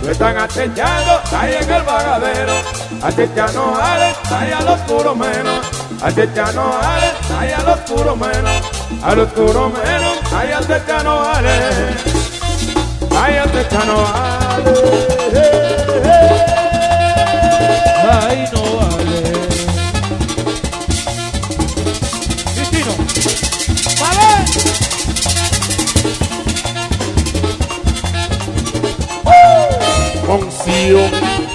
lo están acechando ahí en el vagadero. Acechando ahí al oscuro menos, acechando ahí al oscuro menos, al oscuro menos, ahí acechando ahí acechando Ay, no vale. Cristino, ¡vale! Concio.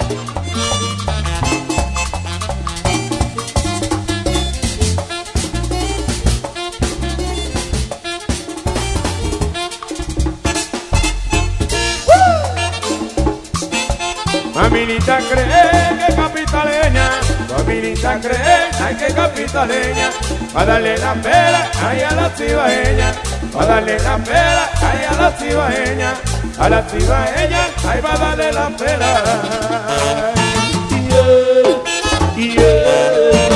Maminita cree que capitaleña, maminita cree, ay que capitaleña, va a darle la pela, ay a la cibaeña, va a darle la pela, ay a la cibaeña, a la cibaeña, ay va a darle la pela. Yeah, yeah.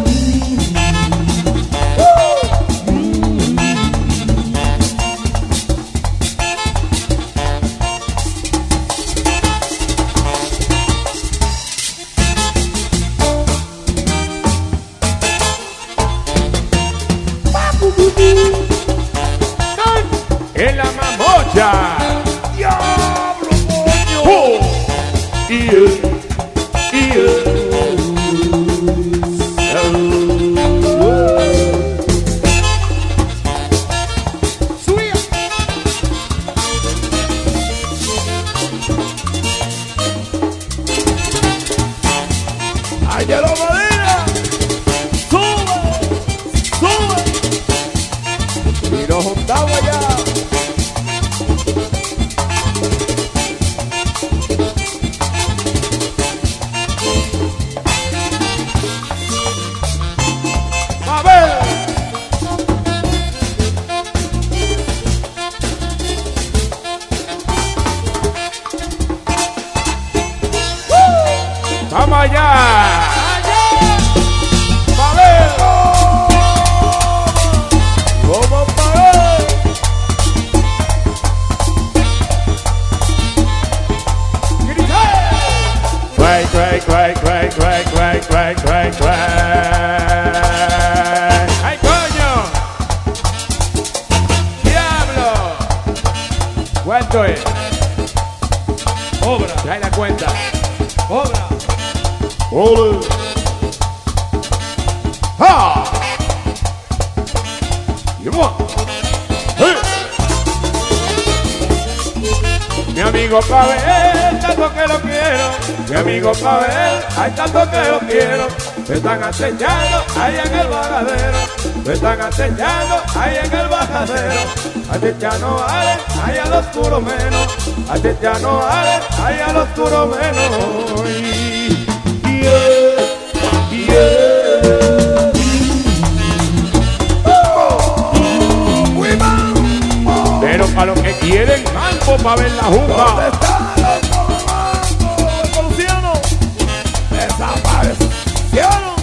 En la mamocha, ¡Diablo, coño! ¡Subía! ¡Ay, ya lo madera! ¡Sube! ¡Sube! Y nos juntamos allá. A ver. Vamos allá. A ver. Vamos a ver. Cry, cry, cry, cry, cry, cry, cry, cry, cry. ¡Ay, coño! ¡Diablo! ¿Cuánto es? Obra, Trae la cuenta. obra. ¡Ole! ¡Ja! ¡Lleva! ¡Hey! Mi amigo Pavel, tanto que lo quiero. Mi amigo Pavel, hay tanto que lo quiero. Me están acechando ahí en el vagadero. Me están acechando ahí en el vagadero. Acechando ahí al oscuro menos. Acechando ahí al oscuro menos. Yeah, yeah. Pero para los que quieren mambo para ver la jungla. ¿Dónde están los mambos, Luciano? Desaparecieron.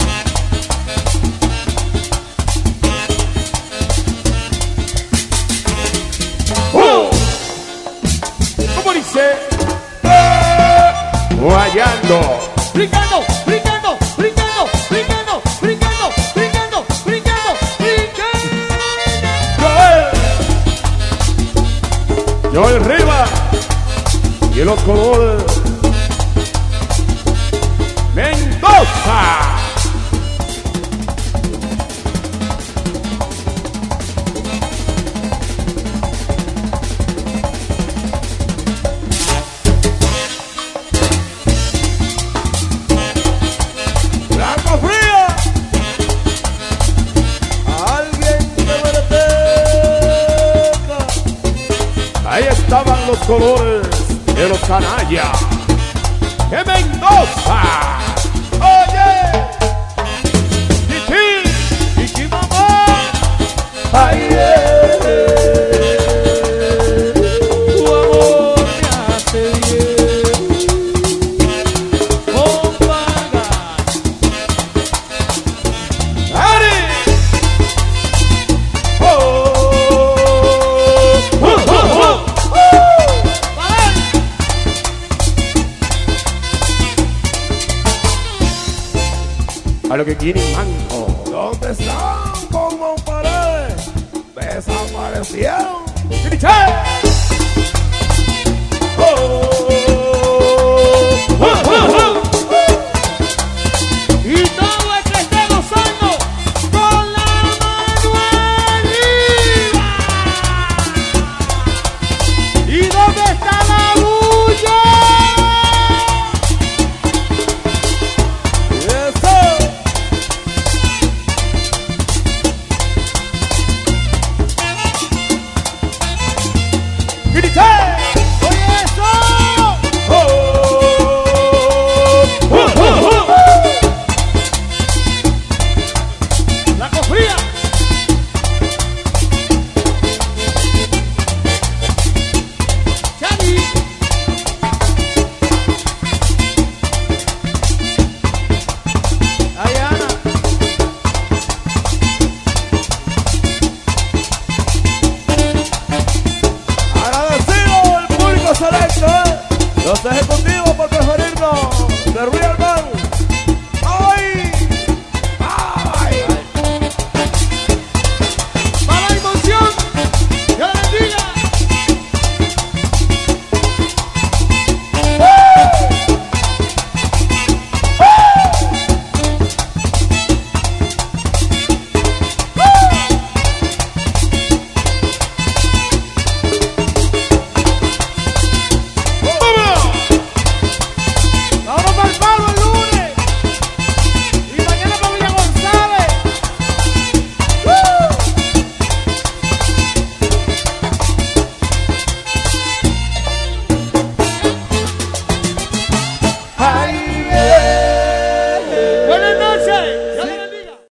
¿Cómo dice? Guayando. Brincando, brincando, brincando, brincando, brincando, brincando, brincando, brincando. Joel Rivas y los colores Mendoza. Blanco Fría. Alguien que me detenga. Ahí estaban los colores de los canallas de Mendoza. Oye, Chichi, Chichi mamá. ay, Tu amor me hace bien. Con pagar. Ari. a lo que quieren mango. ¿Dónde están como paredes? Desaparecieron. ¡Oh!